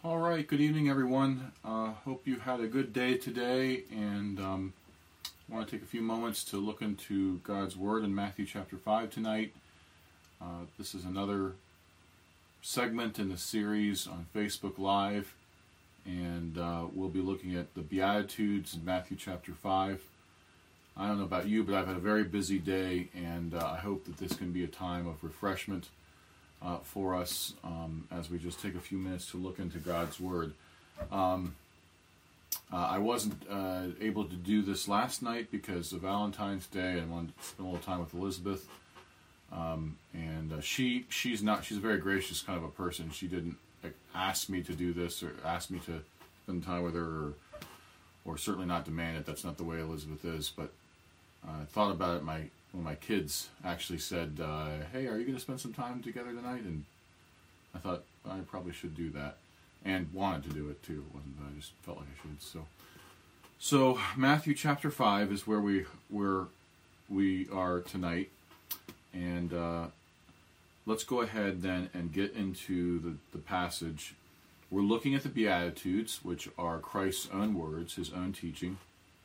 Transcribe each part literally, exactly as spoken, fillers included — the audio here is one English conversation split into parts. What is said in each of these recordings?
All right, good evening, everyone. Uh, hope you had a good day today, and um, I want to take a few moments to look into God's Word in Matthew chapter five tonight. Uh, this is another segment in the series on Facebook Live, and uh, we'll be looking at the Beatitudes in Matthew chapter five. I don't know about you, but I've had a very busy day, and uh, I hope that this can be a time of refreshment Uh, for us um, as we just take a few minutes to look into God's Word. Um, uh, I wasn't uh, able to do this last night because of Valentine's Day. I wanted to spend a little time with Elizabeth, um, and uh, she she's not she's a very gracious kind of a person. She didn't like, ask me to do this or ask me to spend time with her, or, or certainly not demand it. That's not the way Elizabeth is. But uh, I thought about it. My One of my kids actually said, uh, hey, are you going to spend some time together tonight? And I thought I probably should do that, and wanted to do it too. It wasn't that I just felt like I should. So, so Matthew chapter five is where we where we are tonight, and uh, let's go ahead then and get into the, the passage. We're looking at the Beatitudes, which are Christ's own words, his own teaching.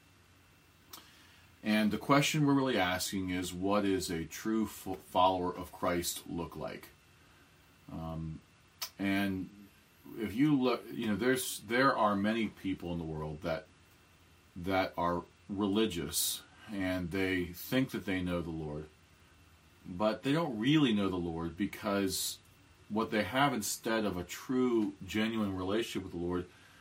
And the question we're really asking is, what is a true follower of Christ look like? Um, and if you look, you know, there's there are many people in the world that that are religious and they think that they know the Lord, but they don't really know the Lord, because what they have instead of a true, genuine relationship with the Lord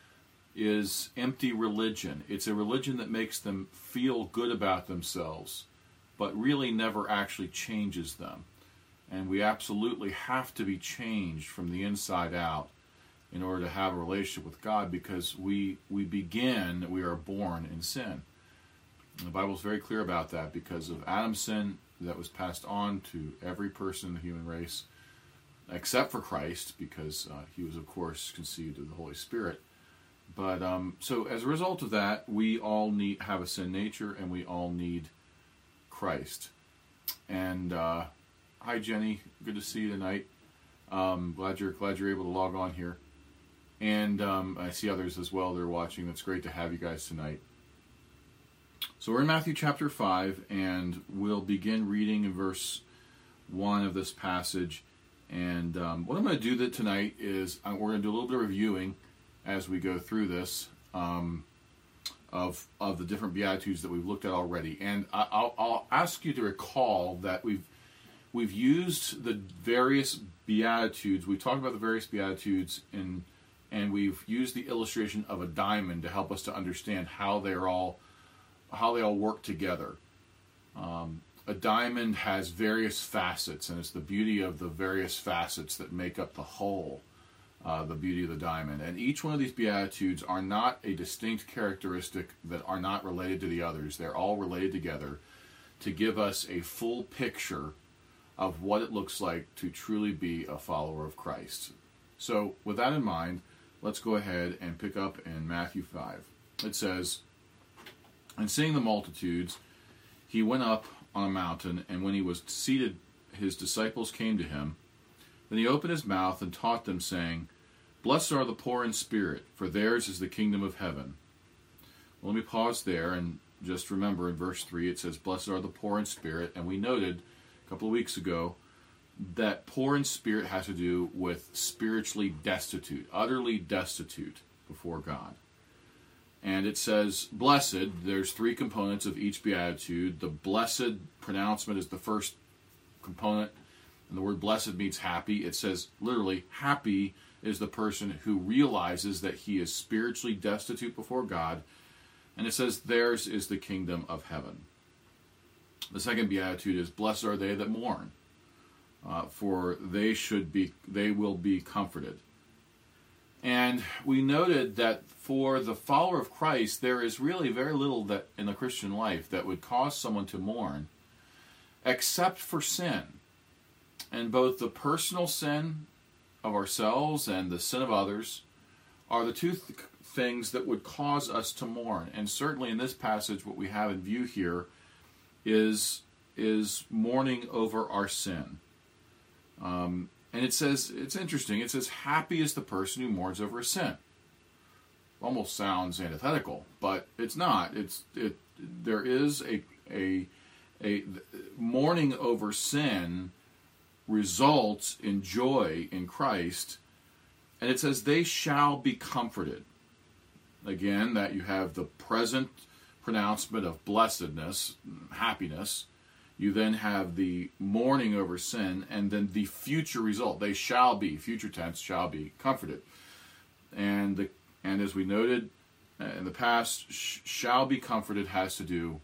is empty religion. It's a religion that makes them feel good about themselves, but really never actually changes them. And we absolutely have to be changed from the inside out in order to have a relationship with God, because we we begin, we are born in sin. And the Bible is very clear about that, because of Adam's sin that was passed on to every person in the human race, except for Christ, because uh, he was, of course, conceived of the Holy Spirit. But um, so as a result of that, we all need have a sin nature, and we all need Christ. And uh, hi, Jenny, good to see you tonight. Um, glad you're glad you're able to log on here, and um, I see others as well that are watching. That's great to have you guys tonight. So we're in Matthew chapter five, and we'll begin reading in verse one of this passage. And um, what I'm going to do that tonight is uh, we're going to do a little bit of reviewing as we go through this, um, of of the different Beatitudes that we've looked at already. And I, I'll, I'll ask you to recall that we've we've used the various Beatitudes. We've talked about the various Beatitudes, in, and we've used the illustration of a diamond to help us to understand how they're all how they all work together. Um, a diamond has various facets, and it's the beauty of the various facets that make up the whole. Uh, the beauty of the diamond. And each one of these Beatitudes are not a distinct characteristic that are not related to the others. They're all related together to give us a full picture of what it looks like to truly be a follower of Christ. So with that in mind, let's go ahead and pick up in Matthew five. It says, "And seeing the multitudes, he went up on a mountain, and when he was seated, his disciples came to him. Then he opened his mouth and taught them, saying, Blessed are the poor in spirit, for theirs is the kingdom of heaven." Well, let me pause there and just remember in verse three it says, Blessed are the poor in spirit. And we noted a couple of weeks ago that poor in spirit has to do with spiritually destitute, utterly destitute before God. And it says, blessed, there's three components of each Beatitude. The blessed pronouncement is the first component. And the word blessed means happy. It says literally, happy is the person who realizes that he is spiritually destitute before God. And it says theirs is the kingdom of heaven. The second Beatitude is, blessed are they that mourn, uh, for they should be, they will be comforted. And we noted that for the follower of Christ, there is really very little that in the Christian life that would cause someone to mourn, except for sin. And both the personal sin of ourselves and the sin of others are the two th- things that would cause us to mourn. And certainly in this passage, what we have in view here is, is mourning over our sin. Um, and it says, it's interesting, it says, happy is the person who mourns over a sin. Almost sounds antithetical, but it's not. It's it. There is a a a mourning over sin results in joy in Christ, and it says they shall be comforted. Again, that you have the present pronouncement of blessedness, happiness. You then have the mourning over sin, and then the future result. They shall be, future tense, shall be comforted. And the and as we noted in the past, sh- shall be comforted has to do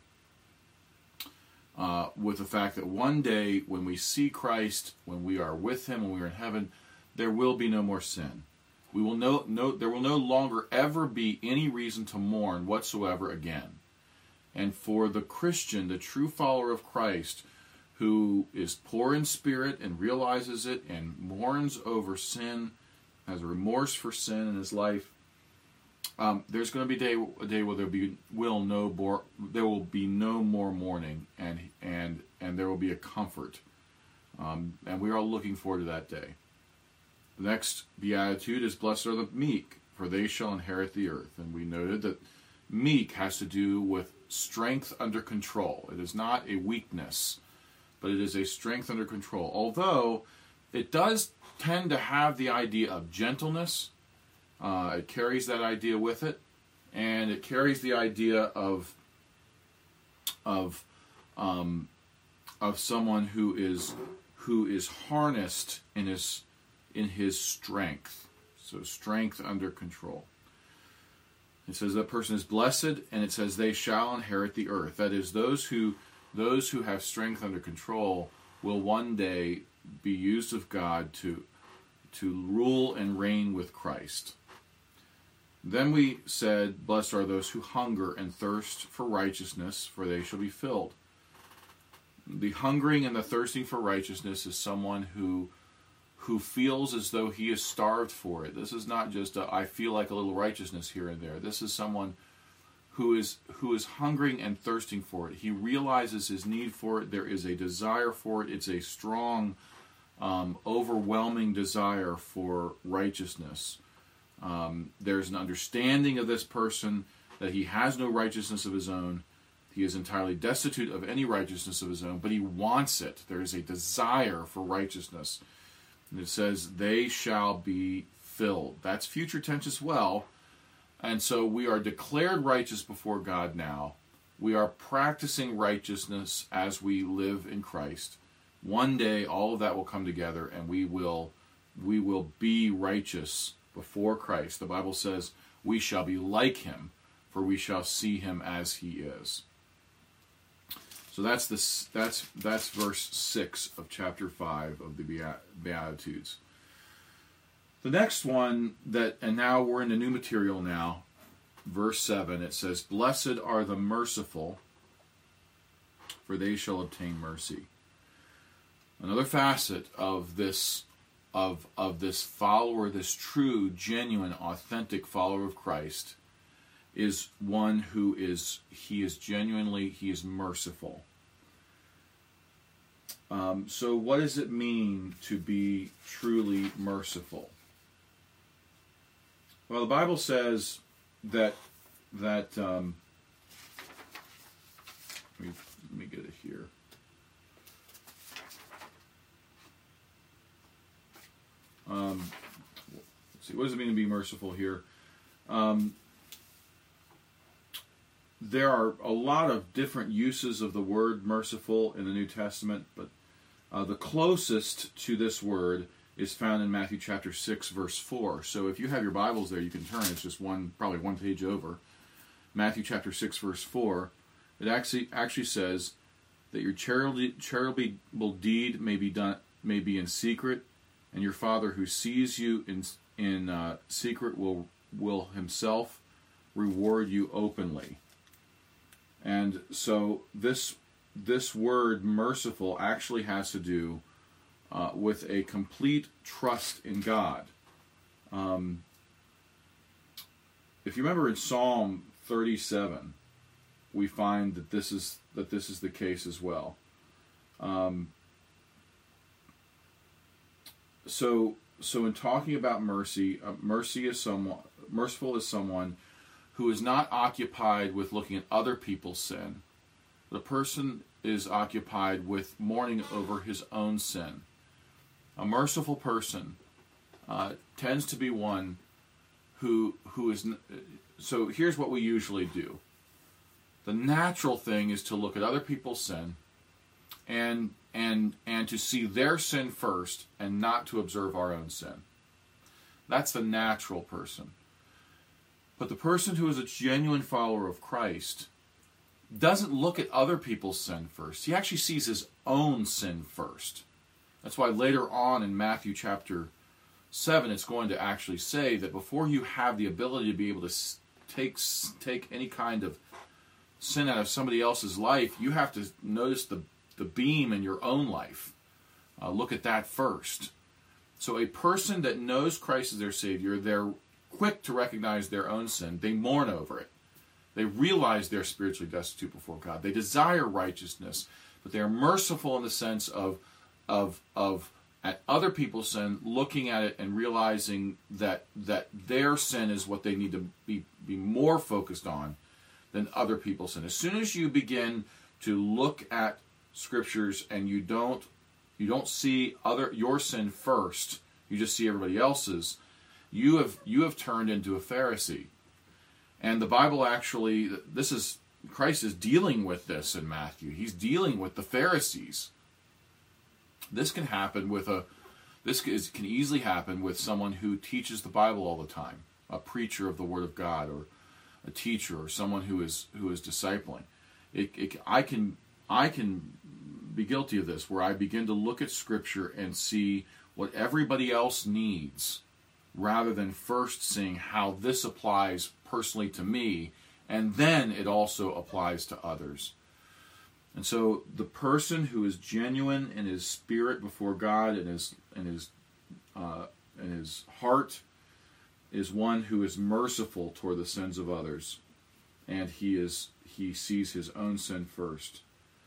uh, with the fact that one day when we see Christ, when we are with Him, when we are in heaven, there will be no more sin. We will no, no, there will no longer ever be any reason to mourn whatsoever again. And for the Christian, the true follower of Christ, who is poor in spirit and realizes it and mourns over sin, has a remorse for sin in his life, um, there's going to be a day, a day where there be will no more, there will be no more mourning, and and and there will be a comfort, um, and we are all looking forward to that day. The next beatitude is, "Blessed are the meek, for they shall inherit the earth." And we noted that meek has to do with strength under control. It is not a weakness, but it is a strength under control. Although it does tend to have the idea of gentleness. Uh, it carries that idea with it, and it carries the idea of of um, of someone who is who is harnessed in his in his strength. So strength under control. It says that person is blessed, and it says they shall inherit the earth. That is, those who those who have strength under control will one day be used of God to to rule and reign with Christ. Then we said, blessed are those who hunger and thirst for righteousness, for they shall be filled. The hungering and the thirsting for righteousness is someone who who feels as though he is starved for it. This is not just a, I feel like a little righteousness here and there. This is someone who is who is hungering and thirsting for it. He realizes his need for it. There is a desire for it. It's a strong, um, overwhelming desire for righteousness. Um, there's an understanding of this person that he has no righteousness of his own. He is entirely destitute of any righteousness of his own, but he wants it. There is a desire for righteousness. And it says, they shall be filled. That's future tense as well. And so we are declared righteous before God now. We are practicing righteousness as we live in Christ. One day, all of that will come together, and we will, we will be righteous before Christ. The Bible says, we shall be like Him, for we shall see Him as He is. So that's this. That's that's verse six of chapter five of the Beatitudes. The next one that, and now we're in the new material now, verse seven. It says, "Blessed are the merciful, for they shall obtain mercy." Another facet of this, of of this follower, this true, genuine, authentic follower of Christ, is one who is, he is genuinely, he is merciful. Um, so what does it mean to be truly merciful? Well, the Bible says that, that um, let me, let me get it here. Um, let's see, what does it mean to be merciful here? Um, There are a lot of different uses of the word merciful in the New Testament, but uh, the closest to this word is found in Matthew chapter six, verse four. So if you have your Bibles there, you can turn. It's just one, probably one page over. Matthew chapter six, verse four. It actually actually says that your charitable, charitable deed may be done, may be in secret, and your Father who sees you in in uh, secret will will Himself reward you openly. And so this this word merciful actually has to do uh, with a complete trust in God. Um, if you remember in Psalm thirty-seven, we find that this is that this is the case as well. Um, so so in talking about mercy, uh, mercy is someone merciful is someone who is not occupied with looking at other people's sin. The person is occupied with mourning over his own sin. A merciful person uh, tends to be one who who is. So here's what we usually do. The natural thing is to look at other people's sin, and and and to see their sin first, and not to observe our own sin. That's the natural person. But the person who is a genuine follower of Christ doesn't look at other people's sin first. He actually sees his own sin first. That's why later on in Matthew chapter seven, it's going to actually say that before you have the ability to be able to take, take any kind of sin out of somebody else's life, you have to notice the, the beam in your own life. Uh, look at that first. So a person that knows Christ as their Savior, they're quick to recognize their own sin. They mourn over it. They realize they're spiritually destitute before God. They desire righteousness, but they are merciful in the sense of, of, of at other people's sin, looking at it and realizing that that their sin is what they need to be, be more focused on than other people's sin. As soon as you begin to look at scriptures and you don't you don't see other your sin first, you just see everybody else's, you have you have turned into a Pharisee. And the Bible actually, this is, Christ is dealing with this in Matthew. He's dealing with the Pharisees. This can happen with a, this is, can easily happen with someone who teaches the Bible all the time, a preacher of the Word of God, or a teacher, or someone who is who is discipling. It, it, I can I can be guilty of this, where I begin to look at Scripture and see what everybody else needs, rather than first seeing how this applies personally to me, and then it also applies to others. And so the person who is genuine in his spirit before God and his and his uh, and his heart is one who is merciful toward the sins of others, and he is he sees his own sin first.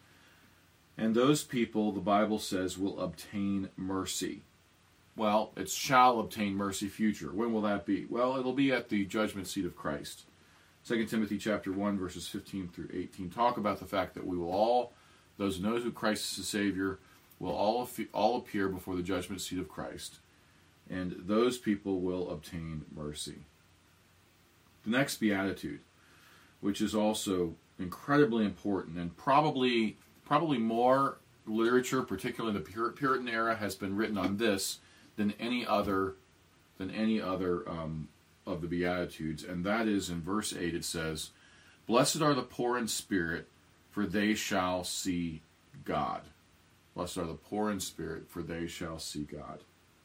And those people, the Bible says, will obtain mercy. Well, it shall obtain mercy future. When will that be? Well, it'll be at the judgment seat of Christ. Second Timothy chapter one, verses fifteen through eighteen talk about the fact that we will all, those who know who Christ is the Savior, will all, all appear before the judgment seat of Christ. And those people will obtain mercy. The next beatitude, which is also incredibly important, and probably probably more literature, particularly in the Puritan era, has been written on this than any other than any other um, of the Beatitudes, and that is in verse eight. It says, "Blessed are the poor in spirit, for they shall see God." Blessed are the poor in spirit, for they shall see God.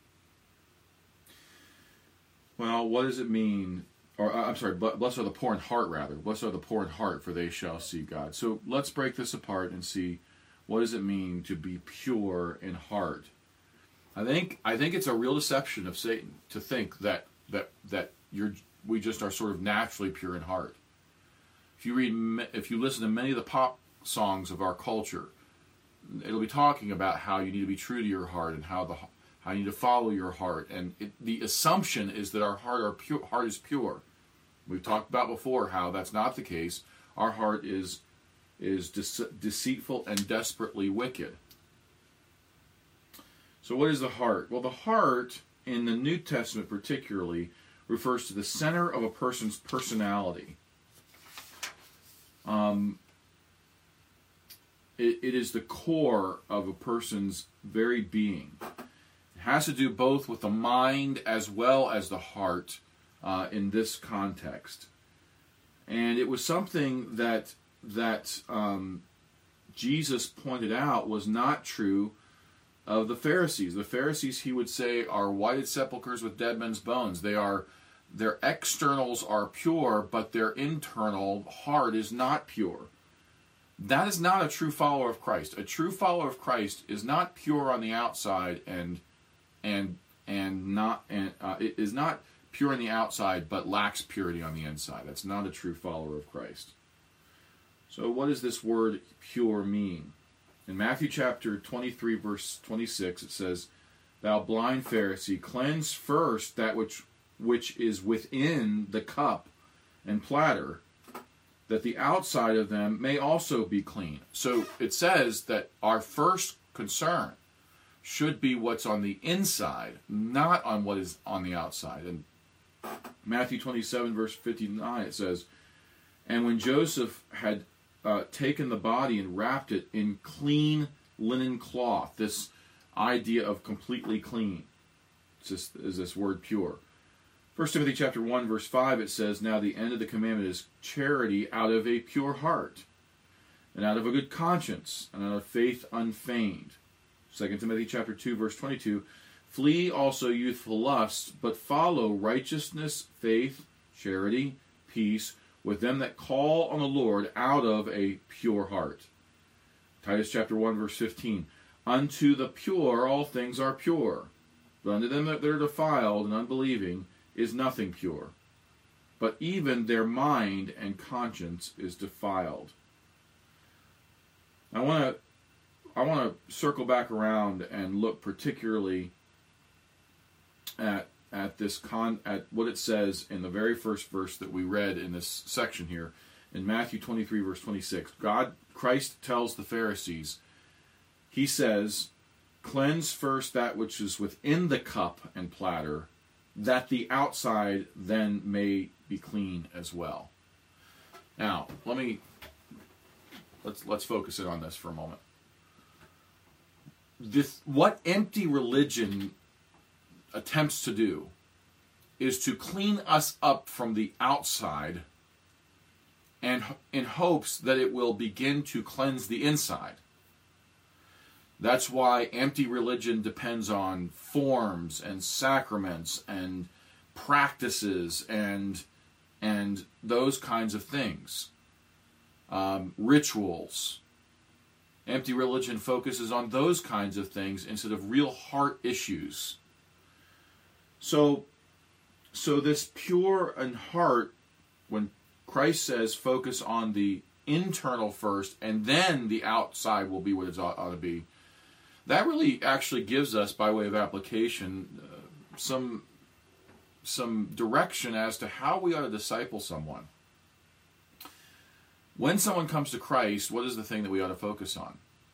Well, what does it mean? Or I'm sorry, blessed are the poor in heart, rather. Blessed are the poor in heart, for they shall see God. So let's break this apart and see, what does it mean to be pure in heart? I think I think it's a real deception of Satan to think that that that you're we just are sort of naturally pure in heart. If you read, if you listen to many of the pop songs of our culture, it'll be talking about how you need to be true to your heart and how the how you need to follow your heart. And it, the assumption is that our heart our pure, heart is pure. We've talked about before how that's not the case. Our heart is is dece- deceitful and desperately wicked. So what is the heart? Well, the heart, in the New Testament particularly, refers to the center of a person's personality. Um, it, it is the core of a person's very being. It has to do both with the mind as well as the heart uh, in this context. And it was something that that um, Jesus pointed out was not true of the Pharisees. The Pharisees, he would say, are whited sepulchres with dead men's bones. They are, their externals are pure, but their internal heart is not pure. That is not a true follower of Christ. A true follower of Christ is not pure on the outside and and and not and uh, it is not pure on the outside, but lacks purity on the inside. That's not a true follower of Christ. So what does this word pure mean? In Matthew chapter twenty-three, verse twenty-six, it says, thou blind Pharisee, cleanse first that which which is within the cup and platter, that the outside of them may also be clean. So it says that our first concern should be what's on the inside, not on what is on the outside. And Matthew twenty-seven, verse fifty-nine, it says, and when Joseph had uh, taken the body and wrapped it in clean linen cloth, this idea of completely clean, it's just, is this word pure. First Timothy chapter one, verse five, it says, now the end of the commandment is charity out of a pure heart, and out of a good conscience, and out of faith unfeigned. Second Timothy chapter two, verse twenty-two, flee also youthful lusts, but follow righteousness, faith, charity, peace, with them that call on the Lord out of a pure heart. Titus chapter one, verse fifteen, unto the pure all things are pure, but unto them that are defiled and unbelieving is nothing pure, but even their mind and conscience is defiled. I want to I want to circle back around and look particularly at at this con at what it says in the very first verse that we read in this section here in Matthew twenty-three, verse twenty-six. God Christ tells the Pharisees, he says, cleanse first that which is within the cup and platter, that the outside then may be clean as well. Now, let me let's let's focus in on this for a moment. This, what empty religion attempts to do is to clean us up from the outside, and in hopes that it will begin to cleanse the inside. That's why empty religion depends on forms and sacraments and practices and and those kinds of things. Um, rituals. Empty religion focuses on those kinds of things instead of real heart issues. So, so this pure in heart, when Christ says focus on the internal first and then the outside will be what it ought, ought to be, that really actually gives us, by way of application, uh, some some direction as to how we ought to disciple someone. When someone comes to Christ, what is the thing that we ought to focus on?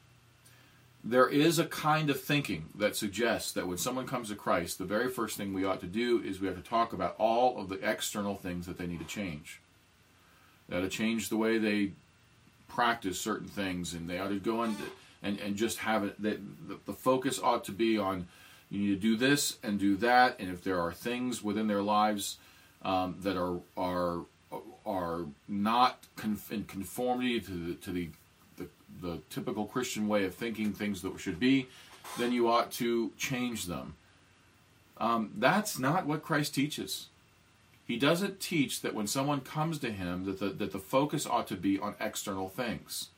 There is a kind of thinking that suggests that when someone comes to Christ, the very first thing we ought to do is we have to talk about all of the external things that they need to change. They ought to change the way they practice certain things, and they ought to go into and, and just have it. That the, the focus ought to be on, you need to do this and do that, and if there are things within their lives um, that are are are not conf- in conformity to the to the, the the typical Christian way of thinking things that should be, then you ought to change them. Um, that's not what Christ teaches. He doesn't teach that when someone comes to him that the, that the focus ought to be on external things.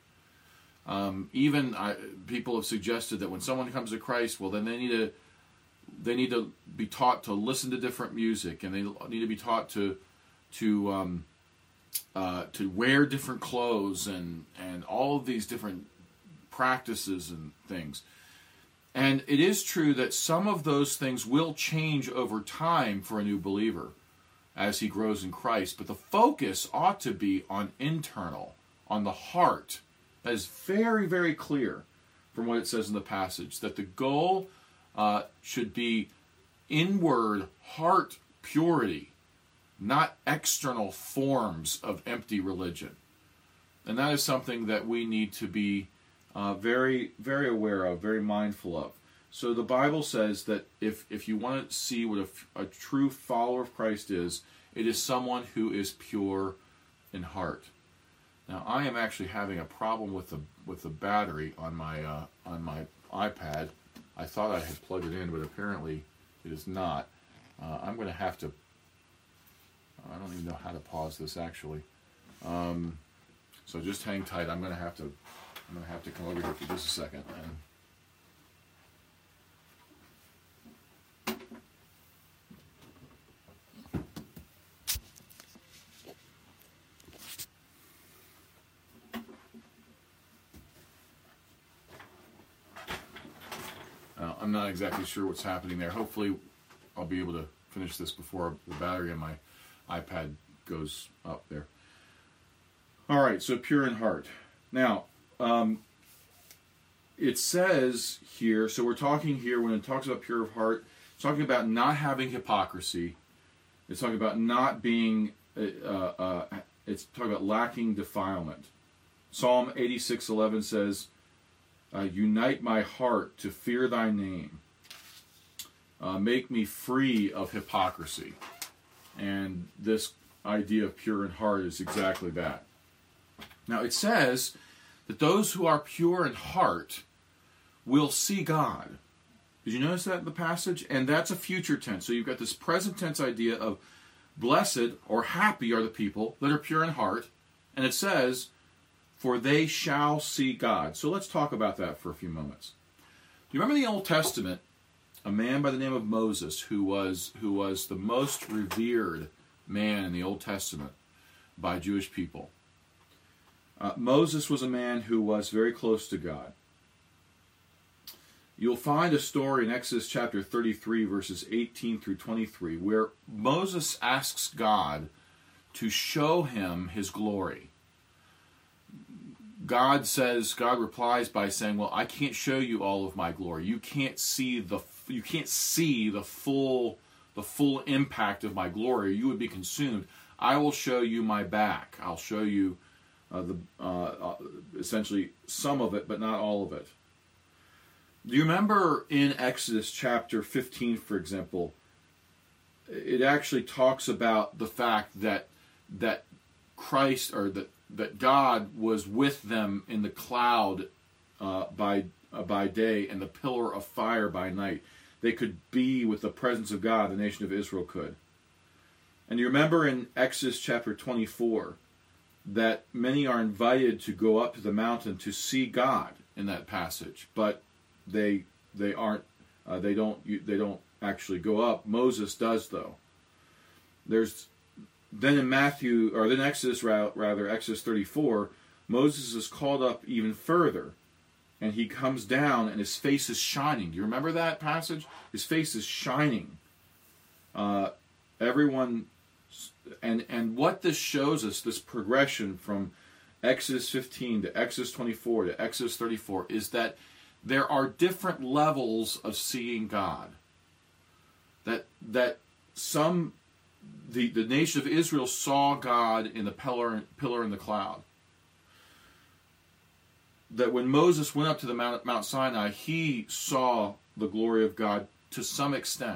Um, even I, people have suggested that when someone comes to Christ, well, then they need to they need to be taught to listen to different music, and they need to be taught to to um, uh, to wear different clothes and and all of these different practices and things. And it is true that some of those things will change over time for a new believer as he grows in Christ, but the focus ought to be on internal, on the heart. That is very, very clear from what it says in the passage, that the goal uh, should be inward heart purity, not external forms of empty religion. And that is something that we need to be uh, very, very aware of, very mindful of. So the Bible says that if, if you want to see what a, a true follower of Christ is, it is someone who is pure in heart. Now, I am actually having a problem with the with the battery on my uh, on my iPad. I thought I had plugged it in, but apparently it is not. Uh, I'm going to have to. I don't even know how to pause this actually. Um, so just hang tight. I'm going to have to. I'm going to have to come over here for just a second. And I'm I'm not exactly sure what's happening there. Hopefully I'll be able to finish this before the battery on my iPad goes up there. All right, so pure in heart. Now, um, it says here, so we're talking here, when it talks about pure of heart, it's talking about not having hypocrisy. It's talking about not being, uh, uh, it's talking about lacking defilement. Psalm eighty-six eleven says, uh, unite my heart to fear thy name. Uh, make me free of hypocrisy. And this idea of pure in heart is exactly that. Now it says that those who are pure in heart will see God. Did you notice that in the passage? And that's a future tense. So you've got this present tense idea of blessed or happy are the people that are pure in heart. And it says, for they shall see God. So let's talk about that for a few moments. Do you remember in the Old Testament, a man by the name of Moses, who was who was the most revered man in the Old Testament by Jewish people? Uh, Moses was a man who was very close to God. You'll find a story in Exodus chapter thirty-three, verses eighteen through twenty-three, where Moses asks God to show him his glory. God says, God replies by saying, well, I can't show you all of my glory. You can't see the you can't see the full the full impact of my glory. You would be consumed. I will show you my back. I'll show you uh, the uh, uh, essentially some of it, but not all of it. Do you remember in Exodus chapter fifteen, for example, it actually talks about the fact that that Christ or that that God was with them in the cloud uh, by uh, by day and the pillar of fire by night. They could be with the presence of God, the nation of Israel could. And you remember in Exodus chapter twenty-four that many are invited to go up to the mountain to see God in that passage, but they they aren't uh, they don't they don't actually go up. Moses does though. There's then in Matthew or then Exodus rather Exodus thirty-four, Moses is called up even further, and he comes down and his face is shining. Do you remember that passage? His face is shining. Uh, everyone and and what this shows us, this progression from Exodus fifteen to Exodus twenty-four to Exodus thirty-four, is that there are different levels of seeing God. That that some the, the nation of Israel saw God in the pillar pillar in the cloud. That when Moses went up to the Mount, Mount Sinai, he saw the glory of God to some extent.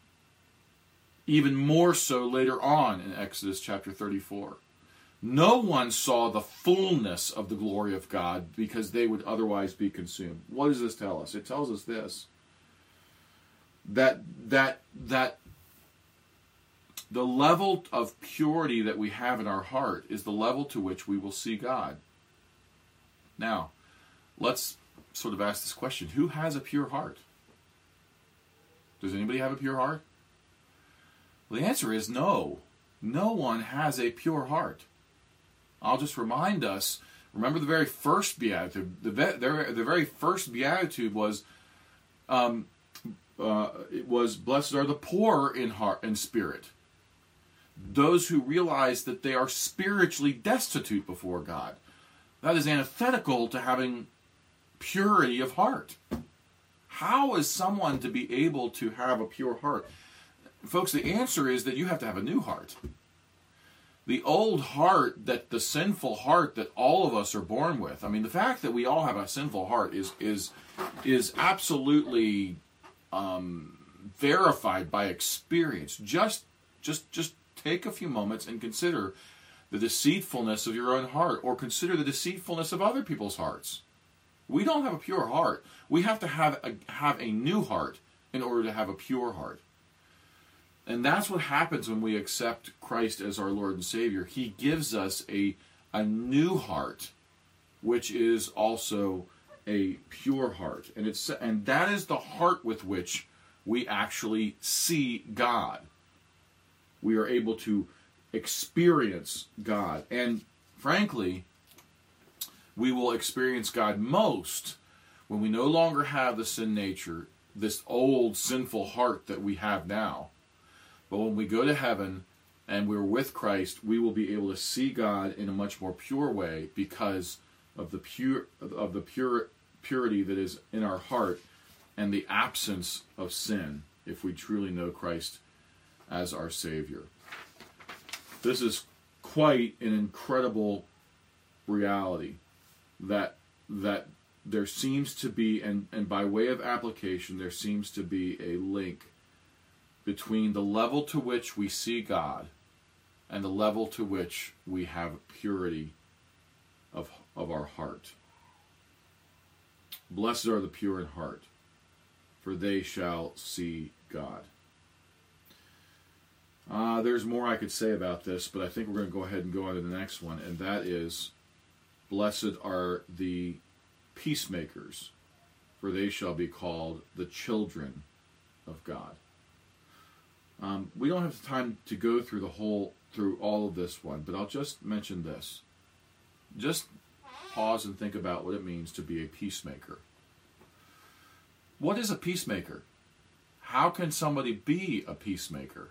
Even more so later on in Exodus chapter thirty-four. No one saw the fullness of the glory of God because they would otherwise be consumed. What does this tell us? It tells us this. That that that the level of purity that we have in our heart is the level to which we will see God. Now, let's sort of ask this question. Who has a pure heart? Does anybody have a pure heart? Well, the answer is no. No one has a pure heart. I'll just remind us, remember the very first beatitude. The, the, the very first beatitude was, um, uh, it was, blessed are the poor in heart and spirit. Those who realize that they are spiritually destitute before God. That is antithetical to having purity of heart. How is someone to be able to have a pure heart? Folks, the answer is that you have to have a new heart. The old heart, that the sinful heart that all of us are born with. I mean, the fact that we all have a sinful heart is is is absolutely um, verified by experience. Just just just take a few moments and consider the deceitfulness of your own heart, or consider the deceitfulness of other people's hearts. We don't have a pure heart. We have to have a, have a new heart in order to have a pure heart. And that's what happens when we accept Christ as our Lord and Savior. He gives us a, a new heart, which is also a pure heart. And it's and that is the heart with which we actually see God. We are able to experience God. And frankly, we will experience God most when we no longer have the sin nature this old sinful heart that we have now. But when we go to heaven and we're with Christ, we will be able to see God in a much more pure way because of the pure of the pure purity that is in our heart and the absence of sin if we truly know Christ as our Savior. This is quite an incredible reality that that there seems to be, and, and by way of application, there seems to be a link between the level to which we see God and the level to which we have purity of, of our heart. Blessed are the pure in heart, for they shall see God. Uh, there's more I could say about this, but I think we're going to go ahead and go on to the next one, and that is, blessed are the peacemakers, for they shall be called the children of God. Um, we don't have time to go through the whole, through all of this one, but I'll just mention this. Just pause and think about what it means to be a peacemaker. What is a peacemaker? How can somebody be a peacemaker?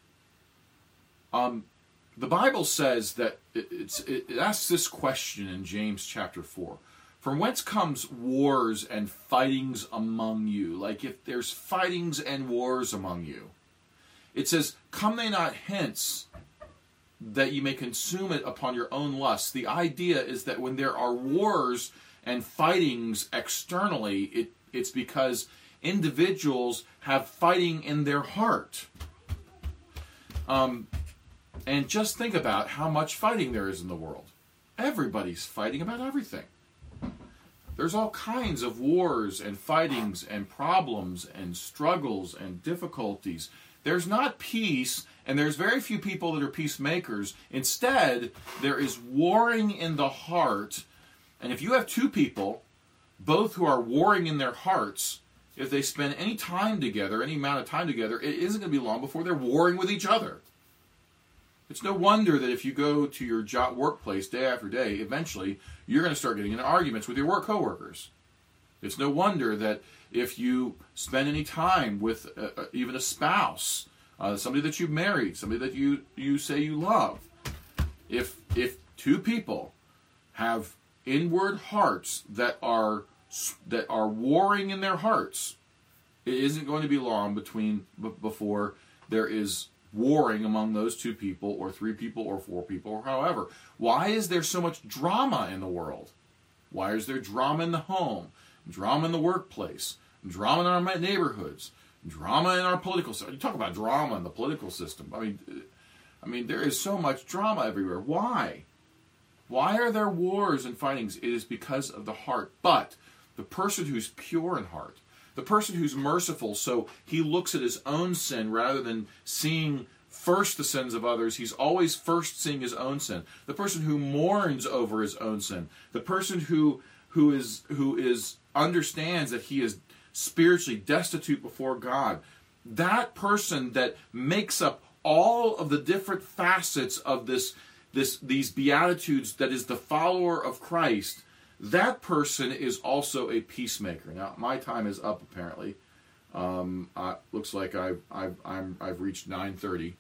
Um, the Bible says that it, it's, it, it asks this question in James chapter four. From whence comes wars and fightings among you? Like if there's fightings and wars among you. It says, come they not hence, that you may consume it upon your own lusts. The idea is that when there are wars and fightings externally, it, it's because individuals have fighting in their heart. Um, and just think about how much fighting there is in the world. Everybody's fighting about everything. There's all kinds of wars and fightings and problems and struggles and difficulties. There's not peace, and there's very few people that are peacemakers. Instead, there is warring in the heart. And if you have two people, both who are warring in their hearts, if they spend any time together, any amount of time together, it isn't going to be long before they're warring with each other. It's no wonder that if you go to your job workplace day after day, eventually you're going to start getting into arguments with your work coworkers. It's no wonder that if you spend any time with uh, even a spouse, uh, somebody that you've married, somebody that you, you say you love, if if two people have inward hearts that are that are warring in their hearts, it isn't going to be long between b- before there is warring among those two people or three people or four people or however. Why is there so much drama in the world? Why is there drama in the home, drama in the workplace, drama in our neighborhoods, drama in our political system? You talk about drama in the political system. I mean, I mean, there is so much drama everywhere. Why? Why are there wars and fightings? It is because of the heart. But the person who's pure in heart, the person who's merciful, so he looks at his own sin rather than seeing first the sins of others, he's always first seeing his own sin. The person who mourns over his own sin, the person who who is who is understands that he is spiritually destitute before God, that person that makes up all of the different facets of this this these beatitudes, that is the follower of Christ, that person is also a peacemaker. Now, my time is up, apparently. Um, uh, looks like I've, I've, I'm, I've reached nine thirty.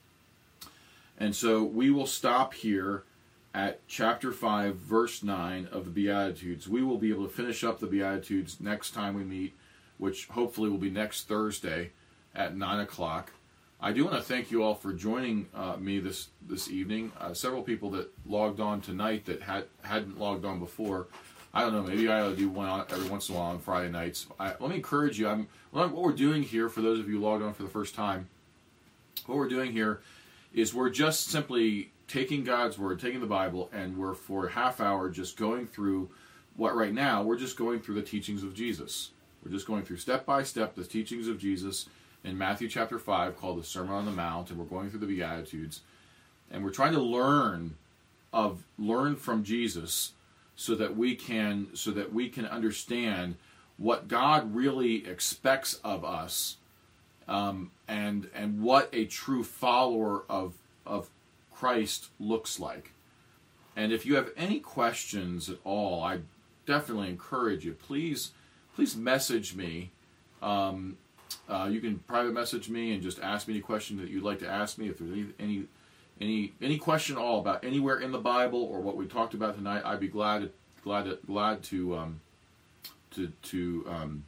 And so we will stop here at chapter five, verse nine of the Beatitudes. We will be able to finish up the Beatitudes next time we meet, which hopefully will be next Thursday at nine o'clock. I do want to thank you all for joining uh, me this this evening. Uh, several people that logged on tonight that had, hadn't logged on before. I don't know, maybe I ought to do one on, every once in a while on Friday nights. I, let me encourage you. I'm, what we're doing here, for those of you logged on for the first time, what we're doing here is we're just simply taking God's Word, taking the Bible, and we're for a half hour just going through what right now, we're just going through the teachings of Jesus. We're just going through step by step the teachings of Jesus in Matthew chapter five, called the Sermon on the Mount, and we're going through the Beatitudes, and we're trying to learn of learn from Jesus so that we can so that we can understand what God really expects of us, um, and and what a true follower of of Christ looks like. And if you have any questions at all, I definitely encourage you, please please message me Um, uh, you can private message me and just ask me any question that you'd like to ask me. If there's any any any, any question at all about anywhere in the Bible or what we talked about tonight, I'd be glad glad to, glad to um, to to um,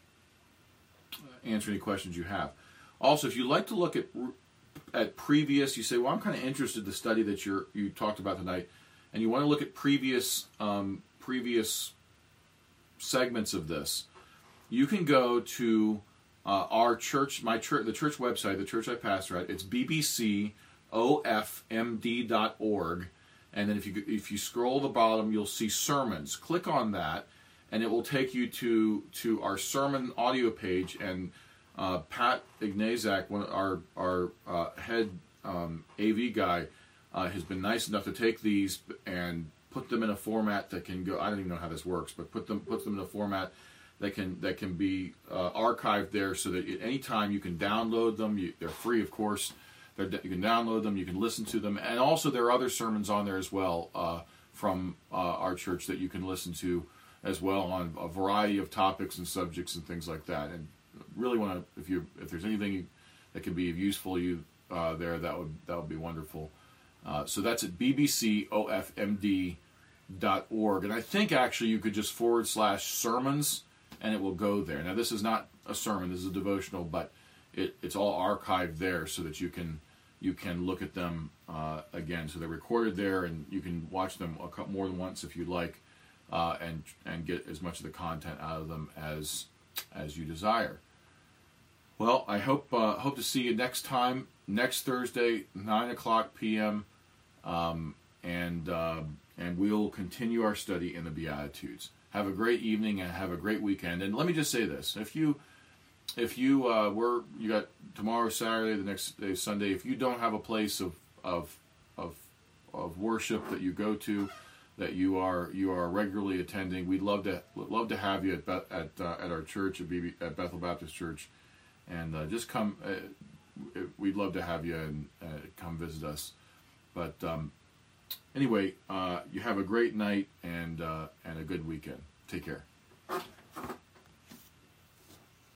answer any questions you have. Also, if you'd like to look at at previous, you say, well, I'm kind of interested in the study that you're you talked about tonight, and you want to look at previous um, previous segments of this, you can go to uh, our church, my church, the church website, the church I pastor at. It's b b c o f m d dot org, and then if you if you scroll to the bottom, you'll see sermons. Click on that, and it will take you to to our sermon audio page. And uh, Pat Ignazak, one of our our uh, head um, A V guy, uh, has been nice enough to take these and put them in a format that can go. I don't even know how this works, but put them puts them in a format that can that can be uh, archived there, so that at any time you can download them. You, they're free, of course. They're, you can download them. You can listen to them, and also there are other sermons on there as well uh, from uh, our church that you can listen to as well on a variety of topics and subjects and things like that. And really want to, if you if there's anything that can be useful to you uh, there, that would that would be wonderful. Uh, so that's at b b c o f m d dot org, and I think actually you could just forward slash sermons, and it will go there. Now this is not a sermon; this is a devotional, but it, it's all archived there so that you can you can look at them uh, again. So they're recorded there, and you can watch them a couple more than once if you'd like, uh, and and get as much of the content out of them as as you desire. Well, I hope uh, hope to see you next time, next Thursday, nine o'clock p m, um, and uh, and we'll continue our study in the Beatitudes. Have a great evening and have a great weekend. And let me just say this: if you if you uh, were you got tomorrow Saturday, the next day Sunday, if you don't have a place of of of of worship that you go to, that you are you are regularly attending, we'd love to love to have you at Beth, at uh, at our church at, B B, at Bethel Baptist Church. And uh, just come. Uh, we'd love to have you and uh, come visit us. But um, anyway, uh, you have a great night and uh, and a good weekend. Take care.